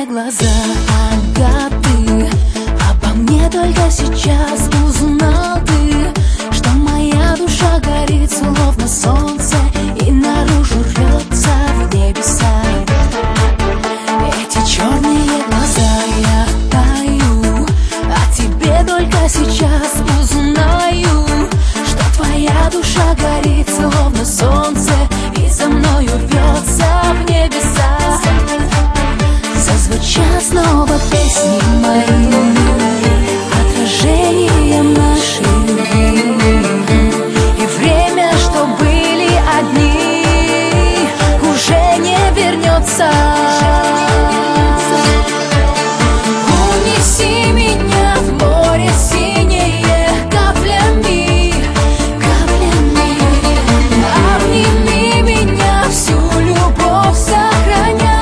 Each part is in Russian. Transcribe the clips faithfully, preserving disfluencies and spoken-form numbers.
черные глаза, ага, ты обо мне только сейчас узнал ты, что моя душа горит, словно солнце, и наружу рвется в небеса. Эти черные глаза, я таю, о тебе только сейчас узнаю, что твоя душа горит, словно солнце, и за мною рвется в небеса. Зазвучат снова песни мои, отражением нашей любви. И время, что были одни, уже не вернется. Унеси меня в море синее каплями, каплями. Обними меня, всю любовь сохраня.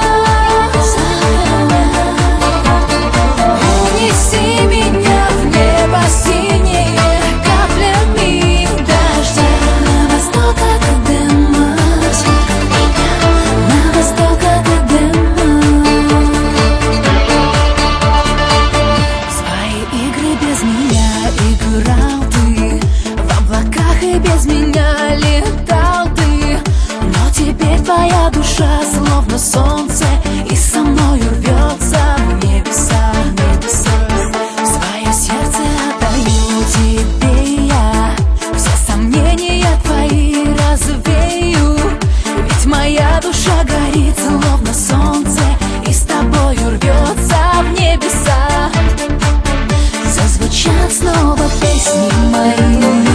Унеси меня в небо синее каплями дождя. На восток от Эдема, на восток от Эдема. Свои игры без меня играл ты, в облаках и без меня летал ты. Но теперь твоя душа словно солнце, и со мною рвется в небеса. Свое сердце отдаю тебе я, все сомнения твои развею. Ведь моя душа горит, словно солнце, и с тобою рвется в небеса. Зазвучат снова песни мои.